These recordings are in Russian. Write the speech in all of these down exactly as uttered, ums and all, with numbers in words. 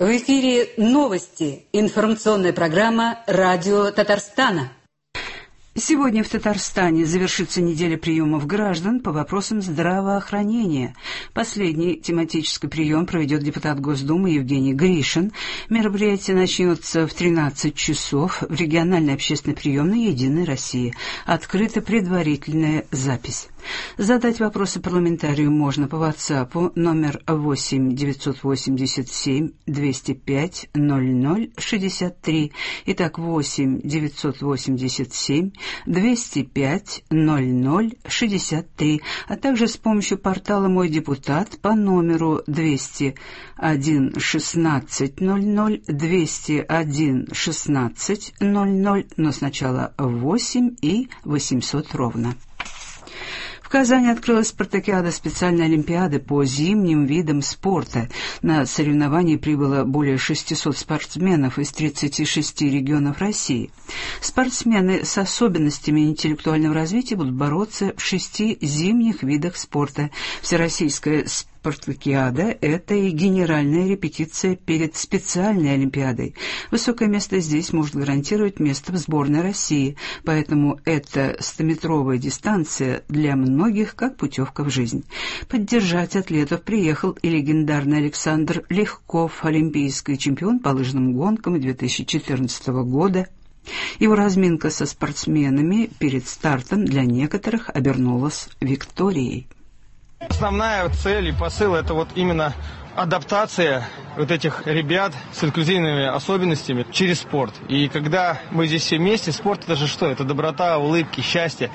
В эфире новости. Информационная программа «Радио Татарстана». Сегодня в Татарстане завершится неделя приемов граждан по вопросам здравоохранения. Последний тематический прием проведет депутат Госдумы Евгений Гришин. Мероприятие начнется в тринадцать часов в региональной общественной приемной «Единой России». Открыта предварительная запись. Задать вопросы парламентарию можно по WhatsApp номер восемь девятьсот восемьдесят семь двести пять ноль ноль шестьдесят три. Итак, восемь девятьсот восемьдесят семь двести пять ноль ноль шестьдесят три, а также с помощью портала «Мой депутат» по номеру двести один шестнадцать ноль ноль двести один шестнадцать ноль ноль, но сначала восемь и восемьсот ровно. В Казани открылась спартакиада специальной олимпиады по зимним видам спорта. На соревнования прибыло более шестисот спортсменов из тридцати шести регионов России. Спортсмены с особенностями интеллектуального развития будут бороться в шести зимних видах спорта. Всероссийская спартакиада – это и генеральная репетиция перед специальной олимпиадой. Высокое место здесь может гарантировать место в сборной России, поэтому эта стометровая дистанция для многих как путевка в жизнь. Поддержать атлетов приехал и легендарный Александр Легков, олимпийский чемпион по лыжным гонкам две тысячи четырнадцатого года. Его разминка со спортсменами перед стартом для некоторых обернулась викторией. Основная цель и посыл – это вот именно адаптация вот этих ребят с инклюзивными особенностями через спорт. И когда мы здесь все вместе, спорт – это же что? Это доброта, улыбки, счастье.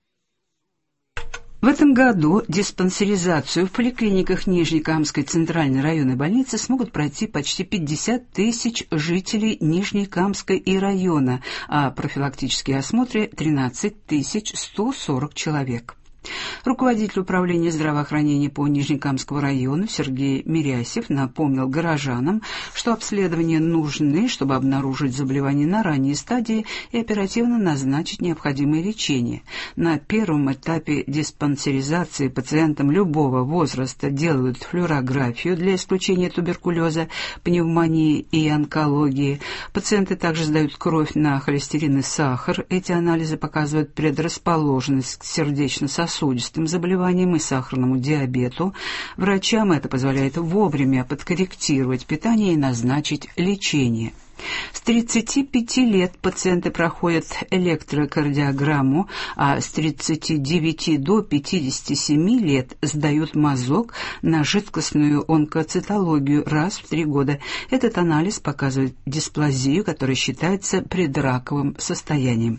В этом году диспансеризацию в поликлиниках Нижнекамской центральной районной больницы смогут пройти почти пятьдесят тысяч жителей Нижнекамска и района, а профилактические осмотры – тринадцать тысяч сто сорок человек. Руководитель управления здравоохранения по Нижнекамскому району Сергей Мирясев напомнил горожанам, что обследования нужны, чтобы обнаружить заболевание на ранней стадии и оперативно назначить необходимое лечение. На первом этапе диспансеризации пациентам любого возраста делают флюорографию для исключения туберкулеза, пневмонии и онкологии. Пациенты также сдают кровь на холестерин и сахар. Эти анализы показывают предрасположенность к сердечно-сосудистым сосудистым заболеваниям и сахарному диабету. Врачам это позволяет вовремя подкорректировать питание и назначить лечение. С тридцати пяти лет пациенты проходят электрокардиограмму, а с тридцати девяти до пятидесяти семи лет сдают мазок на жидкостную онкоцитологию раз в три года. Этот анализ показывает дисплазию, которая считается предраковым состоянием.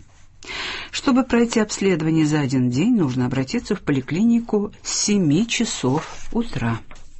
Чтобы пройти обследование за один день, нужно обратиться в поликлинику с семи часов утра.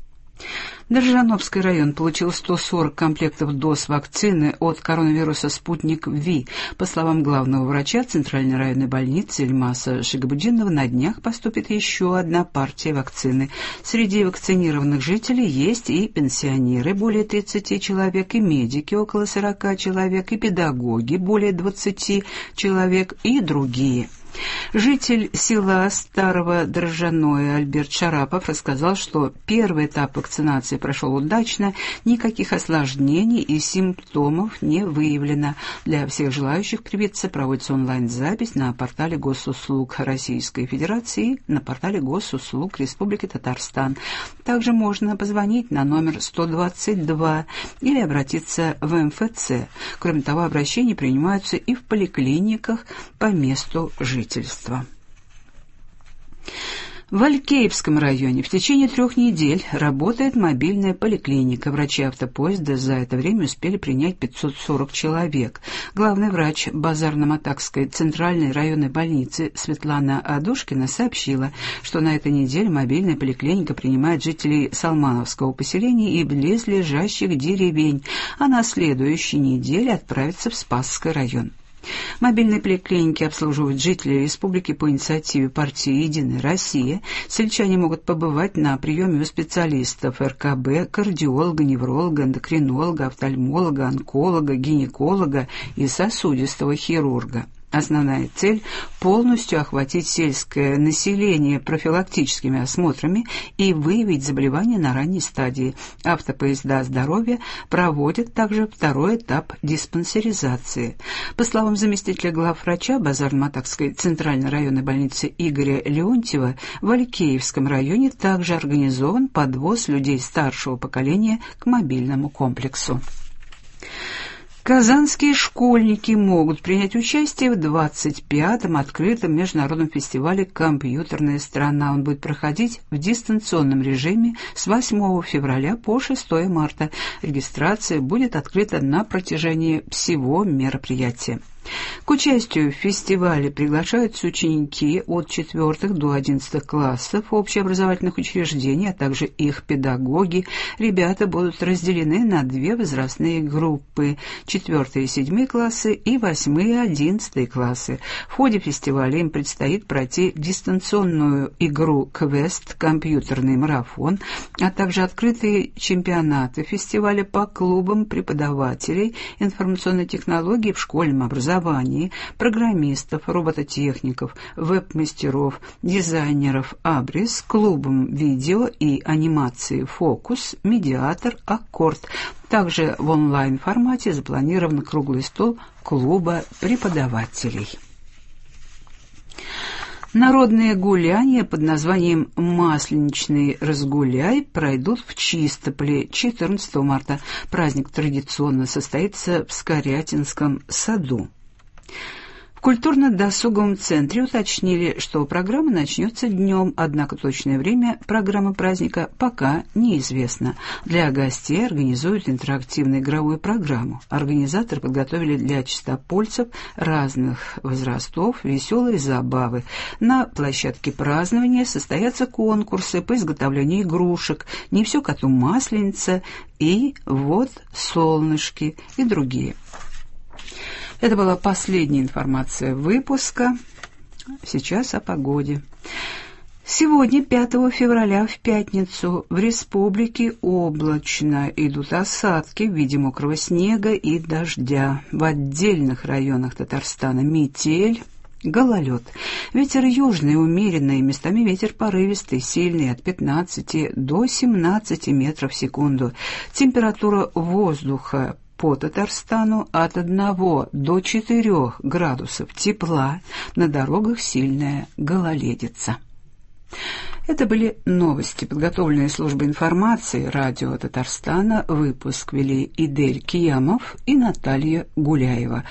Дрожжановский район получил сто сорок комплектов доз вакцины от коронавируса «Спутник Ви». По словам главного врача Центральной районной больницы Эльмаса Шигабудинова, на днях поступит еще одна партия вакцины. Среди вакцинированных жителей есть и пенсионеры, более тридцати человек, и медики, около сорока человек, и педагоги, более двадцати человек, и другие. Житель села Старого Дрожжаное Альберт Шарапов рассказал, что первый этап вакцинации прошел удачно, никаких осложнений и симптомов не выявлено. Для всех желающих привиться проводится онлайн-запись на портале Госуслуг Российской Федерации и на портале Госуслуг Республики Татарстан. Также можно позвонить на номер сто двадцать два или обратиться в эм эф цэ. Кроме того, обращения принимаются и в поликлиниках по месту жительства. В Алькеевском районе в течение трех недель работает мобильная поликлиника. Врачи автопоезда за это время успели принять пятьсот сорок человек. Главный врач Базарно-Матакской центральной районной больницы Светлана Адушкина сообщила, что на этой неделе мобильная поликлиника принимает жителей Салмановского поселения и близлежащих деревень, а на следующей неделе отправится в Спасский район. Мобильные поликлиники обслуживают жителей республики по инициативе партии «Единая Россия». Сельчане могут побывать на приеме у специалистов эр ка бэ, кардиолога, невролога, эндокринолога, офтальмолога, онколога, гинеколога и сосудистого хирурга. Основная цель – полностью охватить сельское население профилактическими осмотрами и выявить заболевания на ранней стадии. Автопоезда здоровья проводят также второй этап диспансеризации. По словам заместителя главврача Базар-Матакской центральной районной больницы Игоря Леонтьева, в Алексеевском районе также организован подвоз людей старшего поколения к мобильному комплексу. Казанские школьники могут принять участие в двадцать пятом открытом международном фестивале «Компьютерная страна». Он будет проходить в дистанционном режиме с восьмого февраля по шестое марта. Регистрация будет открыта на протяжении всего мероприятия. К участию в фестивале приглашаются ученики от четвёртых до одиннадцатых классов общеобразовательных учреждений, а также их педагоги. Ребята будут разделены на две возрастные группы – четвёртые и седьмые классы и восьмые и одиннадцатые классы. В ходе фестиваля им предстоит пройти дистанционную игру «Квест», компьютерный марафон, а также открытые чемпионаты фестиваля по клубам преподавателей информационной технологии в школьном образовании, программистов, робототехников, веб-мастеров, дизайнеров «Абрис», клубом видео и анимации «Фокус», «Медиатор», «Аккорд». Также в онлайн-формате запланирован круглый стол клуба преподавателей. Народные гуляния под названием «Масленичный разгуляй» пройдут в Чистополе четырнадцатого марта. Праздник традиционно состоится в Скорятинском саду. В культурно-досуговом центре уточнили, что программа начнется днем, однако точное время программы праздника пока неизвестно. Для гостей организуют интерактивную игровую программу. Организаторы подготовили для чистопольцев разных возрастов веселые забавы. На площадке празднования состоятся конкурсы по изготовлению игрушек «Не все коту масленица» и «Вот солнышки» и другие. Это была последняя информация выпуска. Сейчас о погоде. Сегодня, пятого февраля, в пятницу, в республике облачно. Идут осадки в виде мокрого снега и дождя. В отдельных районах Татарстана метель, гололед. Ветер южный, умеренный, местами ветер порывистый, сильный, от пятнадцати до семнадцати метров в секунду. Температура воздуха по Татарстану от одного до четырёх градусов тепла, на дорогах сильная гололедица. Это были новости, подготовленные службой информации радио Татарстана. Выпуск вели Идель Киямов и Наталья Гуляева.